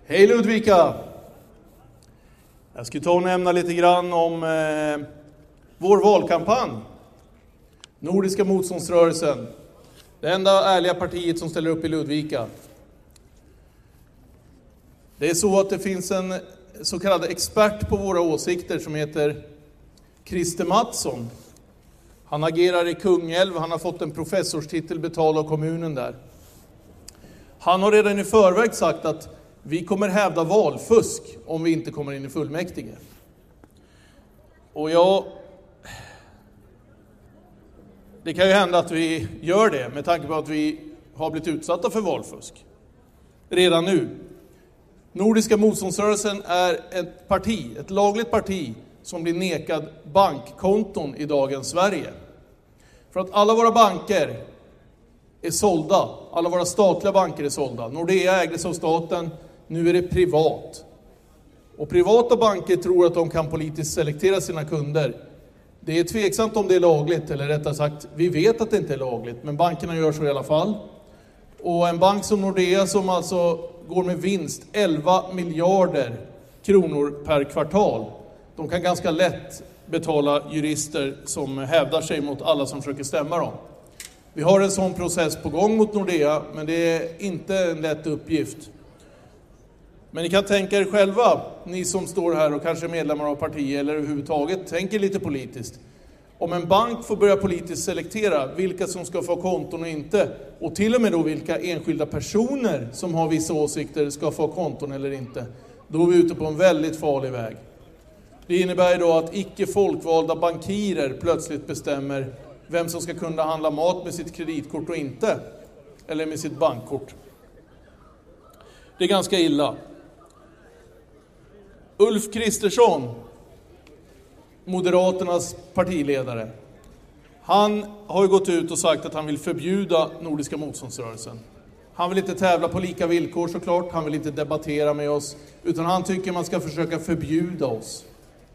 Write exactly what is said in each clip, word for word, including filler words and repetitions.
Hej Ludvika! Jag ska ta och nämna lite grann om eh, vår valkampanj. Nordiska motståndsrörelsen. Det enda ärliga partiet som ställer upp i Ludvika. Det är så att det finns en så kallad expert på våra åsikter som heter Christer Mattsson. Han agerar i Kungälv, han har fått en professorstitel betald av kommunen där. Han har redan i förväg sagt att vi kommer hävda valfusk om vi inte kommer in i fullmäktige. Och jag... Det kan ju hända att vi gör det med tanke på att vi har blivit utsatta för valfusk. Redan nu. Nordiska motståndsrörelsen är ett parti, ett lagligt parti som blir nekad bankkonton i dagens Sverige. För att alla våra banker är sålda, alla våra statliga banker är sålda. Nordea ägdes av staten, nu är det privat. Och privata banker tror att de kan politiskt selektera sina kunder. Det är tveksamt om det är lagligt, eller rättare sagt, vi vet att det inte är lagligt, men bankerna gör så i alla fall. Och en bank som Nordea som alltså går med vinst elva miljarder kronor per kvartal, de kan ganska lätt betala jurister som hävdar sig mot alla som försöker stämma dem. Vi har en sån process på gång mot Nordea, men det är inte en lätt uppgift. Men ni kan tänka er själva, ni som står här och kanske är medlemmar av partier eller överhuvudtaget tänker lite politiskt. Om en bank får börja politiskt selektera vilka som ska få konton och inte, och till och med då vilka enskilda personer som har vissa åsikter ska få konton eller inte, då är vi ute på en väldigt farlig väg. Det innebär då att icke folkvalda bankirer plötsligt bestämmer vem som ska kunna handla mat med sitt kreditkort och inte, eller med sitt bankkort. Det är ganska illa. Ulf Kristersson, Moderaternas partiledare, han har ju gått ut och sagt att han vill förbjuda Nordiska motståndsrörelsen. Han vill inte tävla på lika villkor såklart, han vill inte debattera med oss, utan han tycker man ska försöka förbjuda oss.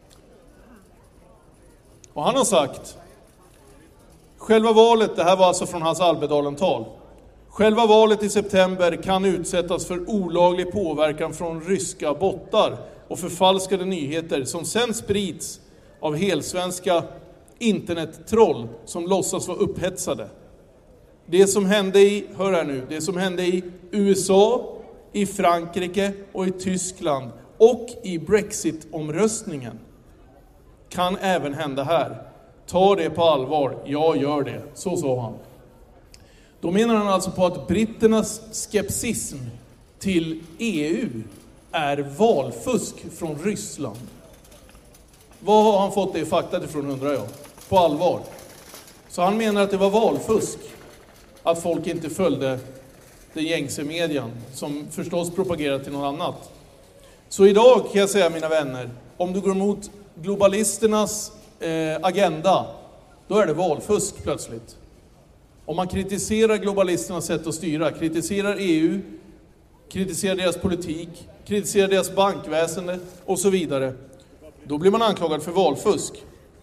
Och han har sagt, själva valet, det här var alltså från hans Almedalen-tal, själva valet i september kan utsättas för olaglig påverkan från ryska bottar och förfalskade nyheter som sen sprids av helsvenska internettroll som låtsas vara upphetsade. Det som hände i, hör här nu, det som hände i U S A, i Frankrike och i Tyskland och i Brexit-omröstningen kan även hända här. Ta det på allvar, jag gör det. Så sa han. Då menar han alltså på att britternas skepsism till E U är valfusk från Ryssland. Vad har han fått det faktat ifrån, undrar jag? På allvar. Så han menar att det var valfusk att folk inte följde den gängse median som förstås propagerar till något annat. Så idag kan jag säga, mina vänner, om du går emot globalisternas eh, agenda, då är det valfusk plötsligt. Om man kritiserar globalisternas sätt att styra, kritiserar E U, kritiserar deras politik, kritiserar deras bankväsende och så vidare, då blir man anklagad för valfusk.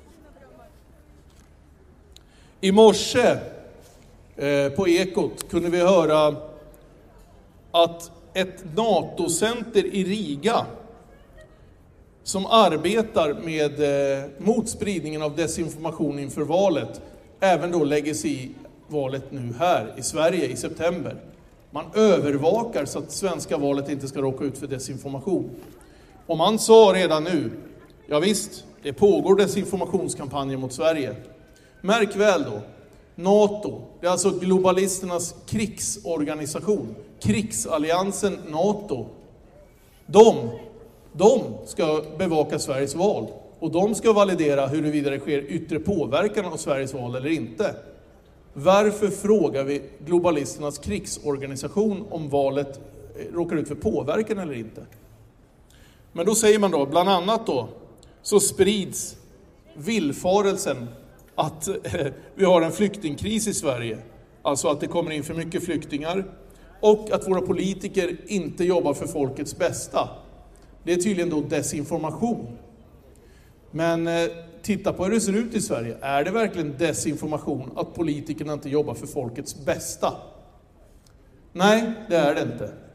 I morse eh, på Ekot kunde vi höra att ett NATO-center i Riga som arbetar med eh, mot spridningen av desinformation inför valet även då lägger sig i valet nu här i Sverige i september. Man övervakar så att svenska valet inte ska råka ut för desinformation. Och man sa redan nu, ja visst, det pågår desinformationskampanjer mot Sverige. Märk väl då, NATO, det är alltså globalisternas krigsorganisation, krigsalliansen NATO. De, de ska bevaka Sveriges val och de ska validera huruvida det sker yttre påverkan av Sveriges val eller inte. Varför frågar vi globalisternas krigsorganisation om valet råkar ut för påverkan eller inte? Men då säger man då, bland annat då, så sprids villfarelsen att eh, vi har en flyktingkris i Sverige. Alltså att det kommer in för mycket flyktingar och att våra politiker inte jobbar för folkets bästa. Det är tydligen då desinformation. Men eh, titta på hur det ser ut i Sverige. Är det verkligen desinformation att politikerna inte jobbar för folkets bästa? Nej, det är det inte.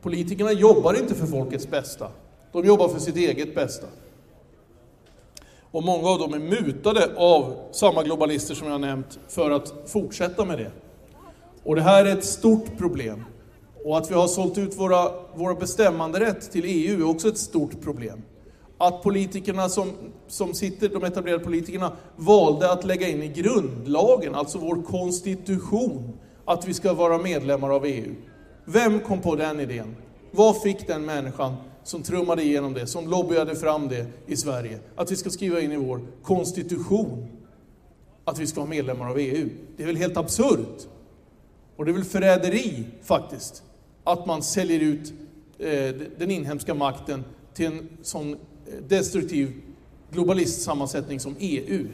Politikerna jobbar inte för folkets bästa. De jobbar för sitt eget bästa. Och många av dem är mutade av samma globalister som jag nämnt för att fortsätta med det. Och det här är ett stort problem. Och att vi har sålt ut våra, våra bestämmanderätt till E U är också ett stort problem. Att politikerna som, som sitter, de etablerade politikerna, valde att lägga in i grundlagen, alltså vår konstitution, att vi ska vara medlemmar av E U. Vem kom på den idén? Vad fick den människan som trummade igenom det, som lobbyade fram det i Sverige? Att vi ska skriva in i vår konstitution att vi ska vara medlemmar av E U. Det är väl helt absurt. Och det är väl förräderi faktiskt att man säljer ut eh, den inhemska makten till en sån destruktiv globalistsammansättning som E U.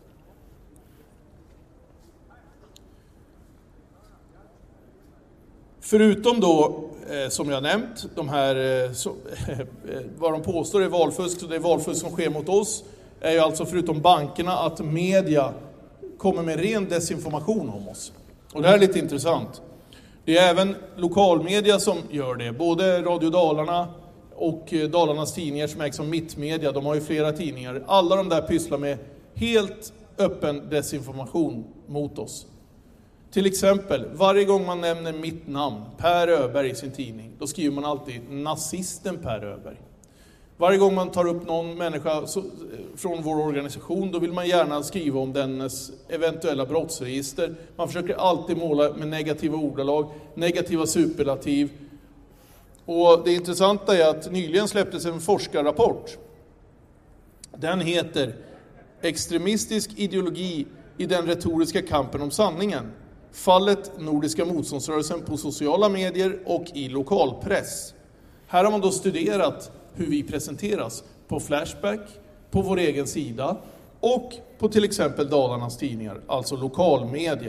Förutom då, eh, som jag nämnt, de här, eh, så, eh, vad de påstår är valfusk, så det är valfusk som sker mot oss, är ju alltså förutom bankerna att media kommer med ren desinformation om oss. Och det här är lite intressant. Det är även lokalmedia som gör det, både Radio Dalarna och Dalarnas tidningar som ägs som Mittmedia, de har ju flera tidningar. Alla de där pysslar med helt öppen desinformation mot oss. Till exempel, varje gång man nämner mitt namn, Per Öberg, i sin tidning, då skriver man alltid nazisten Per Öberg. Varje gång man tar upp någon människa från vår organisation, då vill man gärna skriva om dennes eventuella brottsregister. Man försöker alltid måla med negativa ordalag, negativa superlativ. Och det intressanta är att nyligen släpptes en forskarrapport. Den heter Extremistisk ideologi i den retoriska kampen om sanningen. Fallet Nordiska motståndsrörelsen på sociala medier och i lokalpress. Här har man då studerat hur vi presenteras på Flashback, på vår egen sida och på till exempel Dalarnas tidningar, alltså lokalmedia.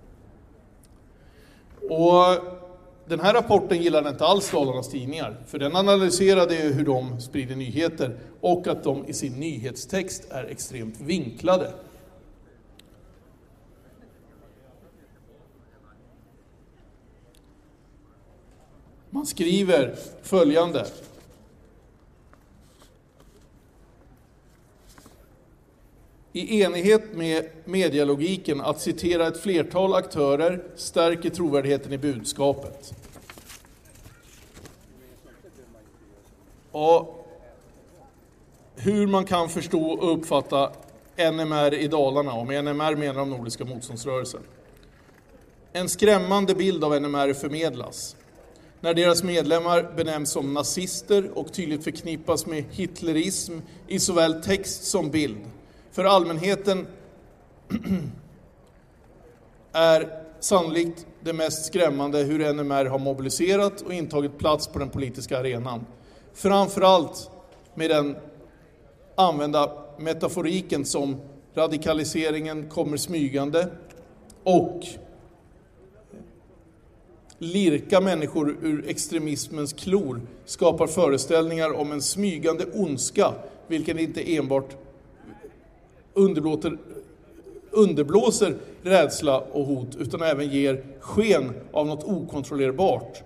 Och den här rapporten gillade inte alls Dalarnas tidningar, för den analyserade hur de sprider nyheter och att de i sin nyhetstext är extremt vinklade. Man skriver följande. I enighet med medialogiken att citera ett flertal aktörer stärker trovärdigheten i budskapet. Och hur man kan förstå och uppfatta N M R i Dalarna, och med N M R menar de Nordiska motståndsrörelsen. En skrämmande bild av N M R förmedlas. När deras medlemmar benämns som nazister och tydligt förknippas med hitlerism i såväl text som bild. För allmänheten är sannolikt det mest skrämmande hur N M R har mobiliserat och intagit plats på den politiska arenan. Framförallt med den använda metaforiken som radikaliseringen kommer smygande och lirka människor ur extremismens klor skapar föreställningar om en smygande ondska, vilken inte enbart underblåser, underblåser rädsla och hot, utan även ger sken av något okontrollerbart.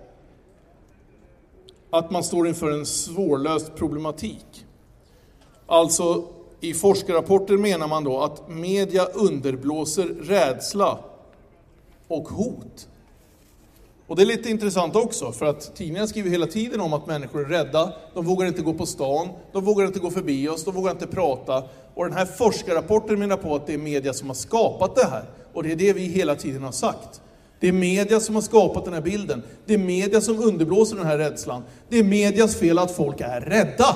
Att man står inför en svårlöst problematik. Alltså, i forskarrapporter menar man då att media underblåser rädsla och hot. Och det är lite intressant också, för att tidningarna skriver hela tiden om att människor är rädda. De vågar inte gå på stan, de vågar inte gå förbi oss, de vågar inte prata. Och den här forskarrapporten menar på att det är media som har skapat det här. Och det är det vi hela tiden har sagt. Det är media som har skapat den här bilden. Det är media som underblåser den här rädslan. Det är medias fel att folk är rädda.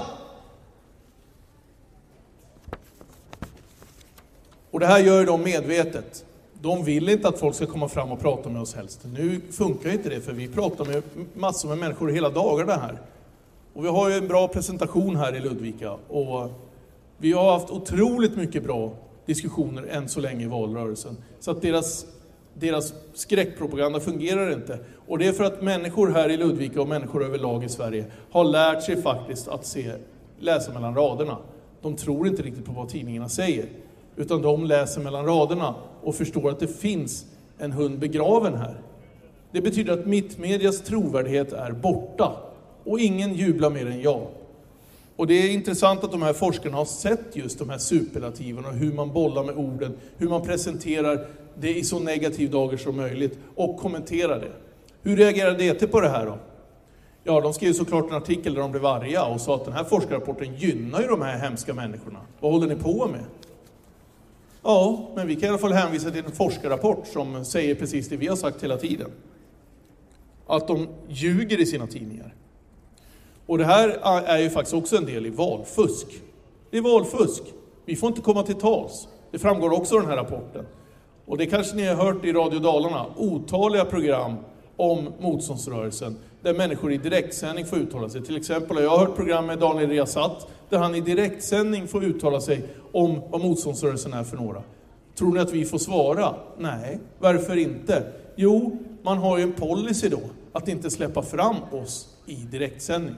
Och det här gör de medvetet. De vill inte att folk ska komma fram och prata med oss helst. Nu funkar inte det, för vi pratar med massor med människor hela dagarna här. Och vi har ju en bra presentation här i Ludvika. Och vi har haft otroligt mycket bra diskussioner än så länge i valrörelsen. Så att deras, deras skräckpropaganda fungerar inte. Och det är för att människor här i Ludvika och människor överlag i Sverige har lärt sig faktiskt att se, läsa mellan raderna. De tror inte riktigt på vad tidningarna säger. Utan de läser mellan raderna och förstår att det finns en hund begraven här. Det betyder att mittmedias trovärdighet är borta. Och ingen jublar mer än jag. Och det är intressant att de här forskarna har sett just de här superlativerna. Hur man bollar med orden. Hur man presenterar det i så negativ dager som möjligt. Och kommenterar det. Hur reagerade D T på det här då? Ja, de skrev såklart en artikel där de blev arga. Och sa att den här forskarrapporten gynnar ju de här hemska människorna. Vad håller ni på med? Ja, men vi kan i alla fall hänvisa till en forskarrapport som säger precis det vi har sagt hela tiden. Att de ljuger i sina tidningar. Och det här är ju faktiskt också en del i valfusk. Det är valfusk. Vi får inte komma till tals. Det framgår också av den här rapporten. Och det kanske ni har hört i Radio Dalarna. Otaliga program om motståndsrörelsen. Där människor i direktsändning får uttala sig. Till exempel har jag hört program med Daniel Riazat. Där han i direktsändning får uttala sig om vad motståndsrörelsen är för några. Tror ni att vi får svara? Nej, varför inte? Jo, man har ju en policy då. Att inte släppa fram oss i direktsändning.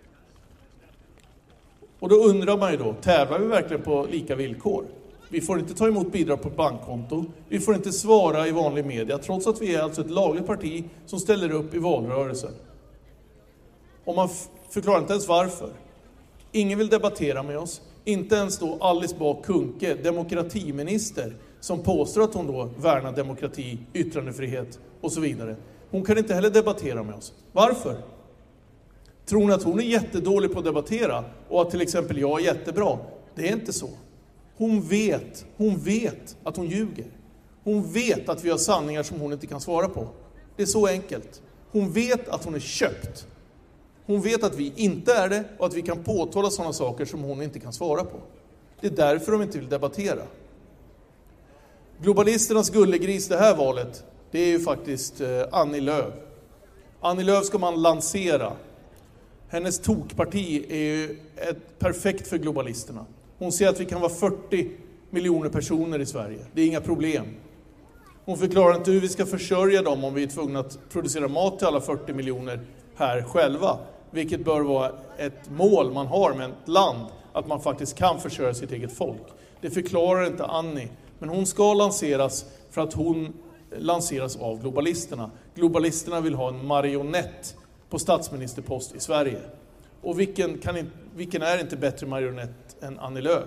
Och då undrar man ju då, tävlar vi verkligen på lika villkor? Vi får inte ta emot bidrag på bankkonto. Vi får inte svara i vanlig media, trots att vi är alltså ett lagligt parti som ställer upp i valrörelsen. Och man f- förklarar inte ens varför. Ingen vill debattera med oss. Inte ens då Alice Bah Kuhnke, demokratiminister, som påstår att hon då värnar demokrati, yttrandefrihet och så vidare. Hon kan inte heller debattera med oss. Varför? Tror ni att hon är jättedålig på att debattera och att till exempel jag är jättebra? Det är inte så. Hon vet, hon vet att hon ljuger. Hon vet att vi har sanningar som hon inte kan svara på. Det är så enkelt. Hon vet att hon är köpt. Hon vet att vi inte är det och att vi kan påtala sådana saker som hon inte kan svara på. Det är därför de inte vill debattera. Globalisternas gullegris det här valet, det är ju faktiskt eh, Annie Lööf. Annie Lööf ska man lansera. Hennes tokparti är ju ett perfekt för globalisterna. Hon säger att vi kan vara fyrtio miljoner personer i Sverige. Det är inga problem. Hon förklarar inte hur vi ska försörja dem om vi är tvungna att producera mat till alla fyrtio miljoner här själva. Vilket bör vara ett mål man har med ett land. Att man faktiskt kan försörja sitt eget folk. Det förklarar inte Annie. Men hon ska lanseras för att hon lanseras av globalisterna. Globalisterna vill ha en marionett på statsministerpost i Sverige. Och vilken, kan inte, vilken är inte bättre marionett än Annie Lööf?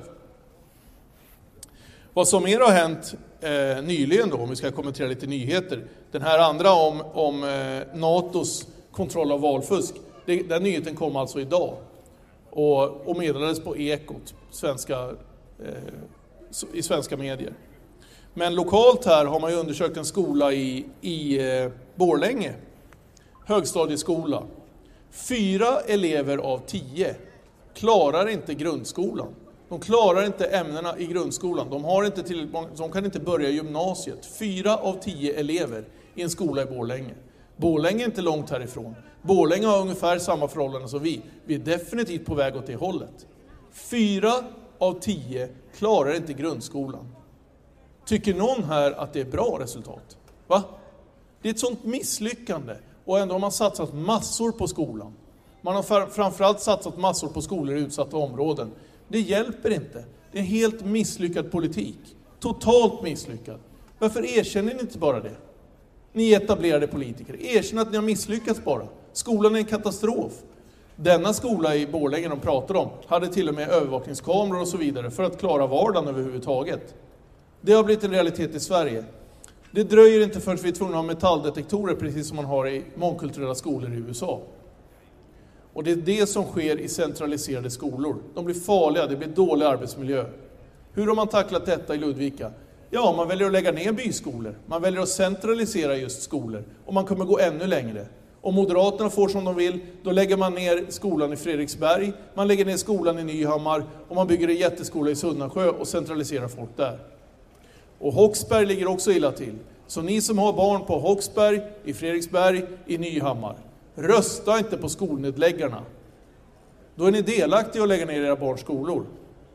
Vad som mer har hänt eh, nyligen då, om vi ska kommentera lite nyheter. Den här andra om, om eh, NATOs kontroll av valfusk. Det, den nyheten kom alltså idag. Och, och meddelades på Ekot, svenska, eh, i svenska medier. Men lokalt här har man ju undersökt en skola i, i eh, Borlänge. Högstadieskola. Fyra elever av tio klarar inte grundskolan. De klarar inte ämnena i grundskolan. De, har inte till, de kan inte börja gymnasiet. Fyra av tio elever i en skola i Borlänge. Borlänge är inte långt härifrån. Borlänge har ungefär samma förhållanden som vi. Vi är definitivt på väg åt det hållet. Fyra av tio klarar inte grundskolan. Tycker någon här att det är bra resultat? Va? Det är ett sånt misslyckande. Och ändå har man satsat massor på skolan. Man har framförallt satsat massor på skolor i utsatta områden. Det hjälper inte. Det är en helt misslyckad politik. Totalt misslyckad. Varför erkänner ni inte bara det? Ni etablerade politiker. Erkänn att ni har misslyckats bara. Skolan är en katastrof. Denna skola i Borlänge de pratar om hade till och med övervakningskameror och så vidare för att klara vardagen överhuvudtaget. Det har blivit en realitet i Sverige. Det dröjer inte förrän vi är tvungna att ha metalldetektorer precis som man har i mångkulturella skolor i U S A. Och det är det som sker i centraliserade skolor. De blir farliga, det blir dålig arbetsmiljö. Hur har man tacklat detta i Ludvika? Ja, man väljer att lägga ner byskolor. Man väljer att centralisera just skolor. Och man kommer gå ännu längre. Om Moderaterna får som de vill, då lägger man ner skolan i Fredriksberg. Man lägger ner skolan i Nyhammar. Och man bygger en jätteskola i Sunnansjö och centraliserar folk där. Och Håksberg ligger också illa till. Så ni som har barn på Håksberg, i Fredriksberg, i Nyhammar. Rösta inte på skolnedläggarna. Då är ni delaktiga att lägga ner era barns skolor.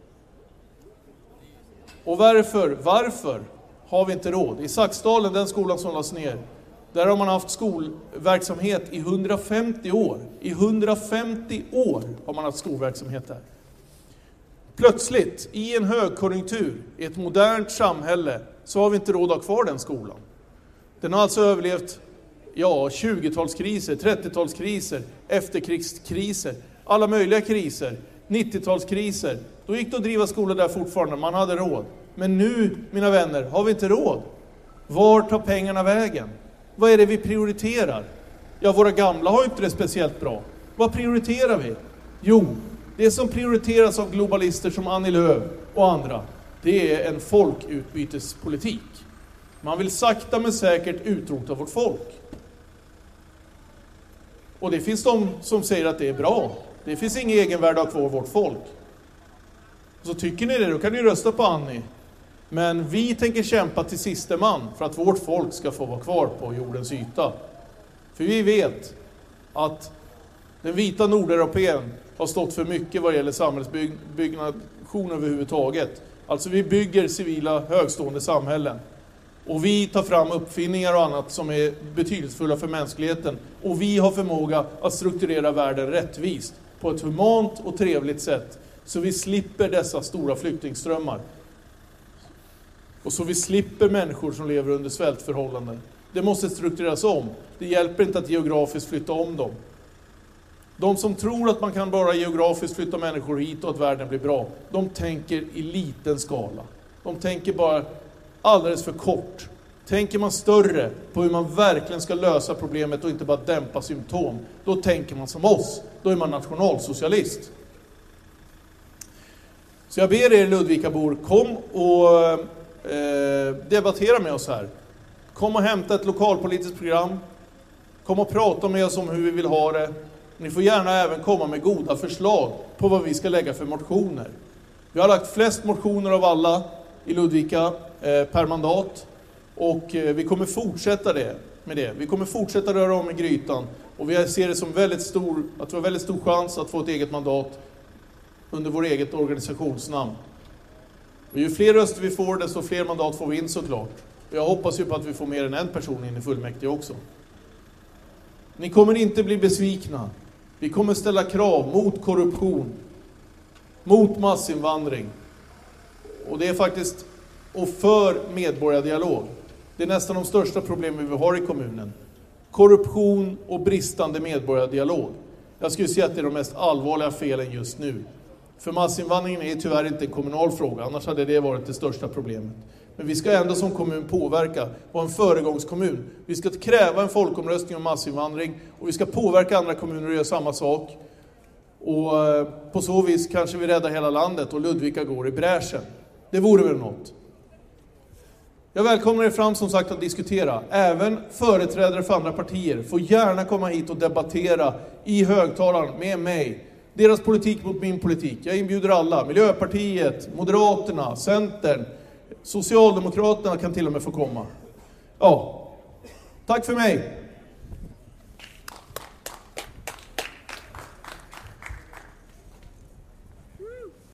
Och varför, varför har vi inte råd? I Saxdalen, den skolan som lades ner, där har man haft skolverksamhet i hundrafemtio år. I hundrafemtio år har man haft skolverksamhet där. Plötsligt, i en högkonjunktur, i ett modernt samhälle, så har vi inte råd att ha kvar den skolan. Den har alltså överlevt ja, tjugotalskriser, trettiotalskriser, efterkrigskriser, alla möjliga kriser, nittiotalskriser. Då gick det att driva skolor där fortfarande, man hade råd. Men nu, mina vänner, har vi inte råd. Var tar pengarna vägen? Vad är det vi prioriterar? Ja, våra gamla har inte det speciellt bra. Vad prioriterar vi? Jo, det som prioriteras av globalister som Annie Lööf och andra, det är en folkutbytespolitik. Man vill sakta men säkert utrota vårt folk. Och det finns de som säger att det är bra. Det finns ingen egenvärde av kvar vårt folk. Så tycker ni det, då kan ni rösta på Annie. Men vi tänker kämpa till sista man för att vårt folk ska få vara kvar på jordens yta. För vi vet att den vita nordeuropén har stått för mycket vad gäller samhällsbyggnation överhuvudtaget. Alltså vi bygger civila högstående samhällen. Och vi tar fram uppfinningar och annat som är betydelsefulla för mänskligheten. Och vi har förmåga att strukturera världen rättvist på ett humant och trevligt sätt. Så vi slipper dessa stora flyktingströmmar. Och så vi slipper människor som lever under svältförhållanden. Det måste struktureras om. Det hjälper inte att geografiskt flytta om dem. De som tror att man kan bara geografiskt flytta människor hit och att världen blir bra, de tänker i liten skala. De tänker bara alldeles för kort. Tänker man större på hur man verkligen ska lösa problemet och inte bara dämpa symptom, då tänker man som oss. Då är man nationalsocialist. Så jag ber er Ludvikabor, kom och eh, debattera med oss här. Kom och hämta ett lokalpolitiskt program. Kom och prata med oss om hur vi vill ha det. Ni får gärna även komma med goda förslag på vad vi ska lägga för motioner. Vi har lagt flest motioner av alla i Ludvika eh, per mandat. Och eh, vi kommer fortsätta det, med det. Vi kommer fortsätta röra om i grytan. Och vi ser det som väldigt stor, att vi har väldigt stor chans att få ett eget mandat under vår eget organisationsnamn. Och ju fler röster vi får, desto fler mandat får vi in såklart. Och jag hoppas ju på att vi får mer än en person in i fullmäktige också. Ni kommer inte bli besvikna. Vi kommer ställa krav mot korruption, mot massinvandring. Och det är faktiskt, och för medborgardialog. Det är nästan de största problemen vi har i kommunen. Korruption och bristande medborgardialog. Jag skulle säga att det är de mest allvarliga felen just nu. För massinvandringen är tyvärr inte en kommunal fråga, annars hade det varit det största problemet. Men vi ska ändå som kommun påverka, vara en föregångskommun. Vi ska kräva en folkomröstning om massinvandring och vi ska påverka andra kommuner att göra samma sak. Och på så vis kanske vi räddar hela landet och Ludvika går i bräschen. Det vore väl något. Jag välkomnar er fram som sagt att diskutera. Även företrädare för andra partier får gärna komma hit och debattera i högtalaren med mig. Deras politik mot min politik. Jag inbjuder alla. Miljöpartiet, Moderaterna, Centern, Socialdemokraterna kan till och med få komma. Ja, tack för mig.